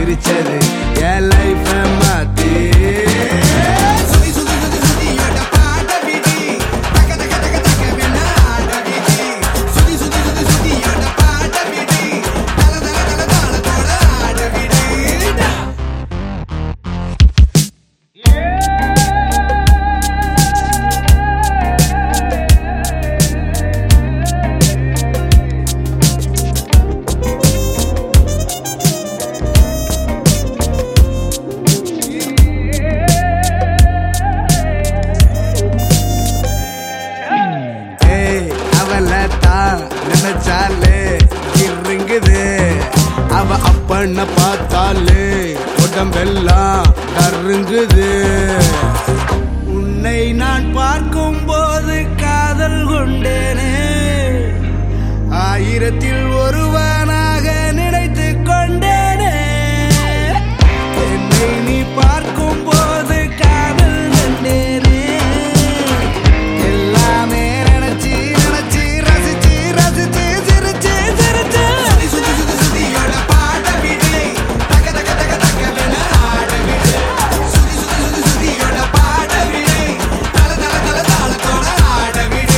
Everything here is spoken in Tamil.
சிரிச்சது என் லைஃப் மாத்தி நினைச்சாலே இருங்குது அவ அப்பண்ண பார்த்தாலே உடம்பெல்லாம் கருங்குது உன்னை நான் பார்க்கும் போது காதல் கொண்டேனே ஆயிரத்தில் ஒருவனாக நினைத்து கொண்டேனே என்னை நீ பார்க்கும் போது காதல் கொண்டேனே எல்லாமே நினைச்சு நினைச்சு ரசிச்சு ரசிச்சு சிரிச்சு சிரிச்சு சுதியோட பாட விடு தக தக தக தக ஆட விடு சுதியோட பாட விடு தல தல தல தாளத்தோட ஆட விடு